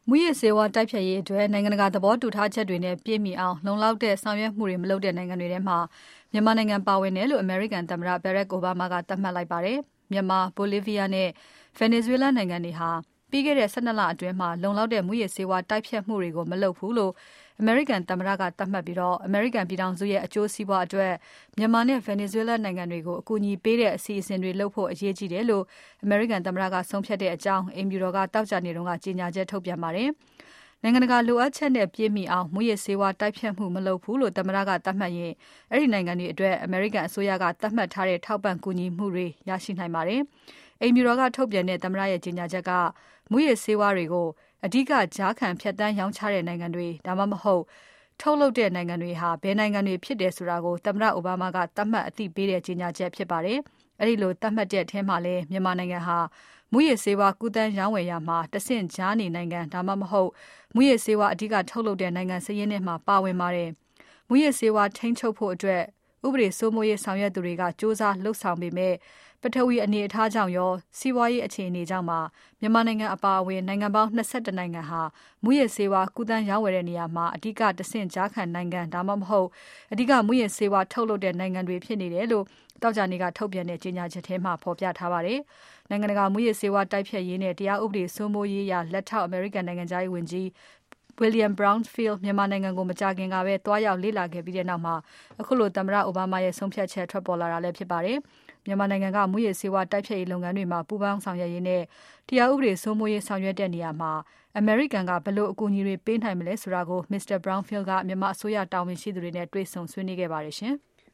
မူရစ်ဆေးဝါးတိုက်ဖျက်ရေးအတွက်နိုင်ငံတကာသဘောတူထားချက်တွေနဲ့ပြည့်မီအောင်လုံလောက်တဲ့ဆောင်ရွက်မှုတွေမလုပ်တဲ့နိုင်ငံတွေထဲမှာမြန်မာနိုင်ငံပါဝင်တယ်လို့အမေရိကန်သမ္မတ Barack Obama ကသတ်မှတ်လိုက်ပါတယ်။မြန်မာ၊ Bolivia နဲ့ Venezuela နိုင်ငံတွေဟာပြီးခဲ့တဲ့12လအတွင်းမှာလုံလောက်တဲ့မူရစ်ဆေးဝါးတိုက်ဖျက်မှုတွေကိုမလုပ်ဘူးလို့အမေရိကန်သမ္မတကသတ်မှတ်ပြီးအမေရိကန်ပြည်ထောင်စုရဲ့အကျိုးစီးပွားအတွက်မြန်မာနဲ့ Venezuela နိုင်ငံတွေကိုအကူအညီပေးတဲ့အစီအစဉ်တွေလုပ်ဖို့အရေးကြီးတယ်လို့အမေရိကန်သမ္မတကဆုံးဖြတ်တဲ့အကြောင်းအိမ်ဖြူတော်ကတောက်ကြနေတုန်းကကြေညာချက်ထုတ်ပြန်ပါတယ်။နိုင်ငံတကာလိုအပ်ချက်နဲ့ပြည့်မီအောင်မူရစ်ဆေးဝါးတိုက်ဖျက်မှုမလုပ်ဘူးလို့သမ္မတကသတ်မှတ်ရင်အဲ့ဒီနိုင်ငံတွေအတွက်အမေရိကန်အစိုးရကသတ်မှတ်ထားတဲ့ထောက်ပံ့ကူညီမှုတွေရရှိနိုင်ပါတယ်။အိမ်ဖြူတော်ကထုတ်ပြန်တဲ့သမ္မတရဲ့ကြေညာချက်ကမူရစ်ဆေးဝါးတွေကိုအဓိကကြားခံဖြတ်တန်းရောင်းချတဲ့နိုင်ငံတွေဒါမှမဟုတ်ထုတ်လုပ်တဲ့နိုင်ငံတွေဟာဘယ်နိုင်ငံတွေဖြစ်တယ်ဆိုတာကိုသမ္မတအိုဘားမားကသတ်မှတ်အသိပေးတဲ့ကြေညာချက်ဖြစ်ပါတယ်။အဲဒီလိုသတ်မှတ်တဲ့အထဲမှာလည်းမြန်မာနိုင်ငံဟာမူရစ်ဆေးဝါးကူးသန်းရောင်းဝယ်ရာမှာတဆင့်ကြားနေနိုင်ငံဒါမှမဟုတ်မူရစ်ဆေးဝါးအဓိကထုတ်လုပ်တဲ့နိုင်ငံစာရင်းထဲမှာပါဝင်ပါတယ်။မူရစ်ဆေးဝါးထိန်းချုပ်ဖို့အတွက်ဥပဒေစိုးမိုးရေးဆောင်ရွက်သူတွေကစ조사လှုပ်ဆောင်ပေမဲ့ပထဝီအနေအထားကြောင့်ရောစီးပွားရေးအခြေအနေကြောင့်ပါမြန်မာနိုင်ငံအပါအဝင်နိုင်ငံပေါင်း21နိုင်ငံဟာမူရစ်ဆေးဝါးကူးသန်းရောင်းဝယ်တဲ့နေရာမှာအဓိကတဆင့်ကြားခံနိုင်ငံဒါမှမဟုတ်အဓိကမူရစ်ဆေးဝါးထုတ်လုပ်တဲ့နိုင်ငံတွေဖြစ်နေတယ်လို့တောက်ကြနေကထုတ်ပြန်တဲ့ကြေညာချက်ထဲမှာဖော်ပြထားပါတယ်။နိုင်ငံတကာမူရစ်ဆေးဝါးတိုက်ဖျက်ရေးနဲ့တရားဥပဒေစိုးမိုးရေးရာလက်ထောက်အမေရိကန်နိုင်ငံသားရေးဝန်ကြီးWilliam Brownfield မြန်မာနိုင်ငံကိုမကြာခင်ကပဲတွားရောက်လေ့လာခဲ့ပြီးတဲ့နောက်မှာအခုလိုသမ္မတအိုဘားမားရဲ့ဆုံးဖြတ်ချက်ထွက်ပေါ်လာတာလည်းဖြစ်ပါတယ်။မြန်မာနိုင်ငံကမူရစ်ဆေးဝါးတိုက်ဖျက်ရေးလုပ်ငန်းတွေမှာပူးပေါင်းဆောင်ရွက်ရေးနဲ့တရားဥပဒေစိုးမိုးရေးဆောင်ရွက်တဲ့နေရာမှာအမေရိကန်ကဘယ်လိုအကူအညီတွေပေးနိုင်မလဲဆိုတာကို Mr. Brownfield ကမြန်မာအစိုးရတာဝန်ရှိသူတွေနဲ့တွေ့ဆုံဆွေးနွေးခဲ့ပါတယ်ရှင်။